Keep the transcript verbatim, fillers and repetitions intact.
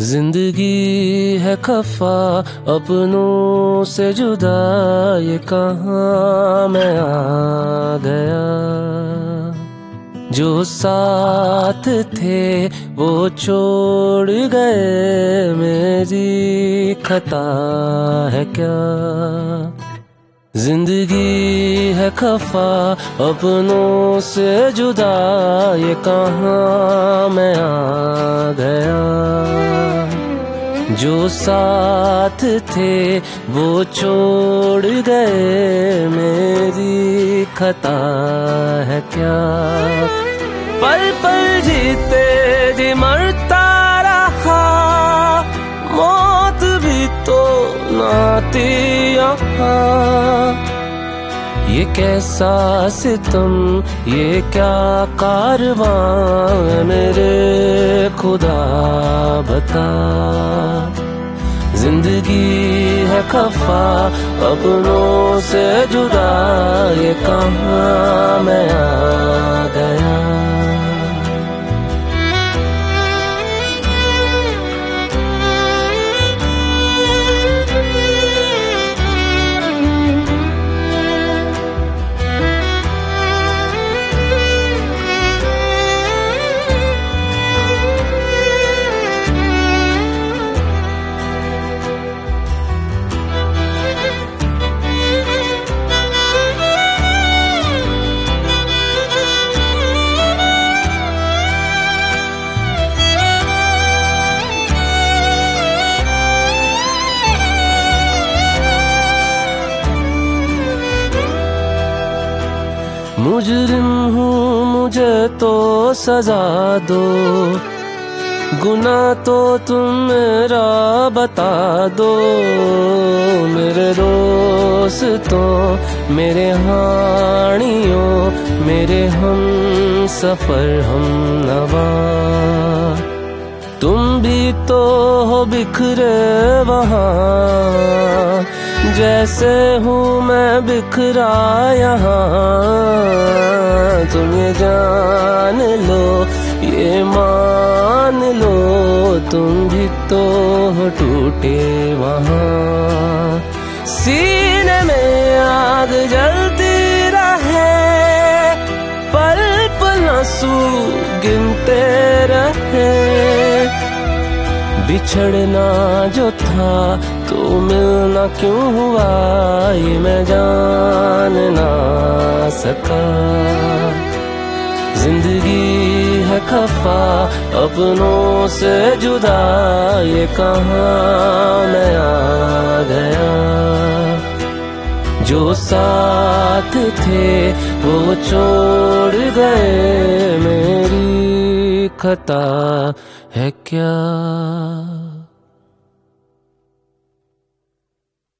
जिंदगी है खफा अपनों से जुदा, ये कहाँ मैं आ गया। जो साथ थे वो छोड़ गए, मेरी खता है क्या। जिंदगी है खफा अपनों से जुदा, ये कहाँ मैं आ गया। जो साथ थे वो छोड़ गए, मेरी खता है क्या। पल पल जीते जी मरता रहा, मौत भी तो नाती यहाँ। ये कैसा सितम, ये क्या कारवां, मेरे खुदा बता। जिंदगी है खफा अपनों से जुदा, ये कहाँ मैं आ गया। मुजरिम हूँ मुझे तो सजा दो, गुनाह तो तुम मेरा बता दो। मेरे दोस्तों मेरे हानियों, मेरे हम सफर हम नवा। तुम भी तो हो बिखरे वहाँ, जैसे हूँ मैं बिखरा यहाँ। तुम ये जान लो, ये मान लो, तुम भी तो हो टूटे वहाँ। सीने में आग जलती रहे, पल पल आंसू गिनते रहे। बिछड़ना जो था तो मिलना क्यों हुआ, ये मैं जान ना सका। जिंदगी है खफा अपनों से जुदा, ये कहाँ मैं आ गया। जो साथ थे वो छोड़ गए, मेरी खता है क्या।